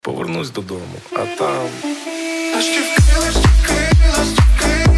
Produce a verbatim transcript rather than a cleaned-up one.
Повернусь додому, а там... Аж ти вкрилась, ти вкрилась, ти вкрилась.